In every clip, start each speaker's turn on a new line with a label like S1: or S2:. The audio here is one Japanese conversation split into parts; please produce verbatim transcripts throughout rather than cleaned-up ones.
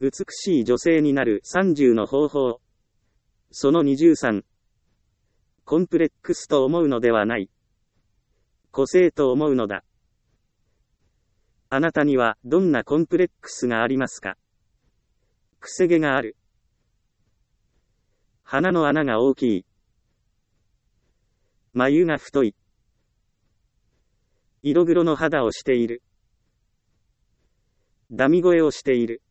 S1: 美しい女性になるさんじゅうの方法。そのにじゅうさん。コンプレックスと思うのではない。個性と思うのだ。あなたにはどんなコンプレックスがありますか？くせ毛がある。鼻の穴が大きい。眉が太い。色黒の肌をしている。ダミ声をしている。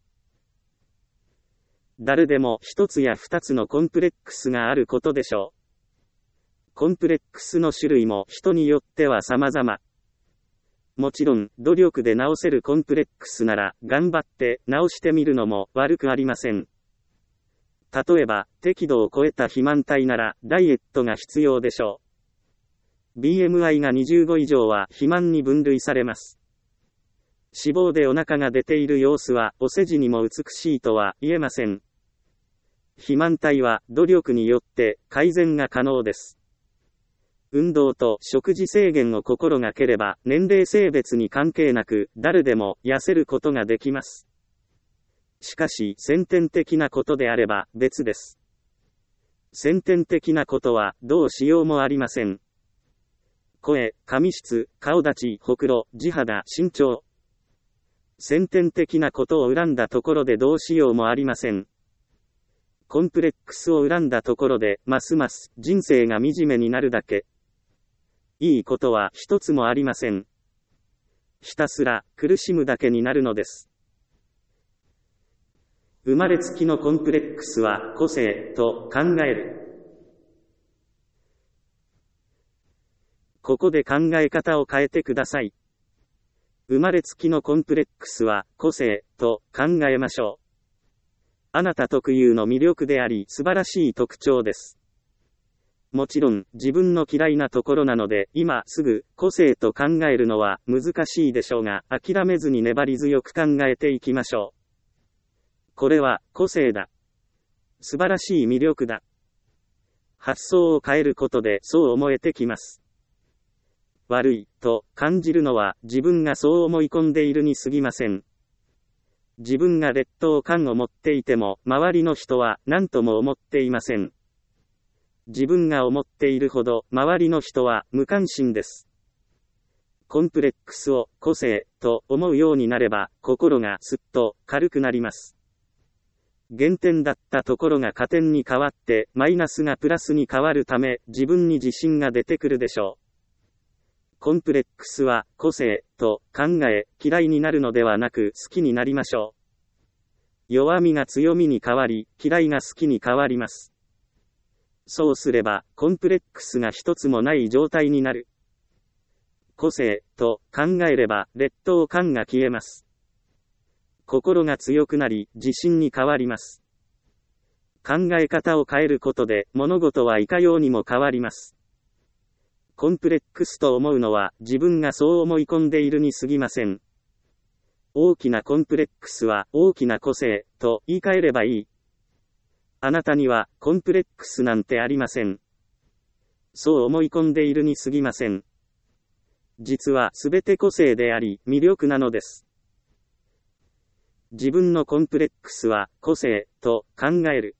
S1: 誰でも一つや二つのコンプレックスがあることでしょう。コンプレックスの種類も人によっては様々。もちろん、努力で直せるコンプレックスなら、頑張って直してみるのも悪くありません。例えば、適度を超えた肥満体なら、ダイエットが必要でしょう。ビーエムアイ がにじゅうご以上は肥満に分類されます。脂肪でお腹が出ている様子は、お世辞にも美しいとは言えません。肥満体は、努力によって改善が可能です。運動と食事制限を心がければ、年齢性別に関係なく、誰でも痩せることができます。しかし、先天的なことであれば、別です。先天的なことは、どうしようもありません。声、髪質、顔立ち、ほくろ、地肌、身長。先天的なことを恨んだところでどうしようもありません。コンプレックスを恨んだところで、ますます人生が惨めになるだけ。いいことは一つもありません。ひたすら苦しむだけになるのです。生まれつきのコンプレックスは個性と考える。ここで考え方を変えてください。生まれつきのコンプレックスは個性と考えましょう。あなた特有の魅力であり素晴らしい特徴です。もちろん自分の嫌いなところなので今すぐ個性と考えるのは難しいでしょうが諦めずに粘り強く考えていきましょう。これは個性だ。素晴らしい魅力だ。発想を変えることでそう思えてきます。悪いと感じるのは自分がそう思い込んでいるに過ぎません。自分が劣等感を持っていても周りの人は何とも思っていません。自分が思っているほど周りの人は無関心です。コンプレックスを個性と思うようになれば心がすっと軽くなります。減点だったところが加点に変わってマイナスがプラスに変わるため自分に自信が出てくるでしょう。コンプレックスは個性と考え嫌いになるのではなく好きになりましょう。弱みが強みに変わり嫌いが好きに変わります。そうすればコンプレックスが一つもない状態になる。個性と考えれば劣等感が消えます。心が強くなり自信に変わります。考え方を変えることで物事はいかようにも変わります。コンプレックスと思うのは自分がそう思い込んでいるに過ぎません。大きなコンプレックスは大きな個性と言い換えればいい。あなたにはコンプレックスなんてありません。そう思い込んでいるに過ぎません。実はすべて個性であり魅力なのです。自分のコンプレックスは個性と考える。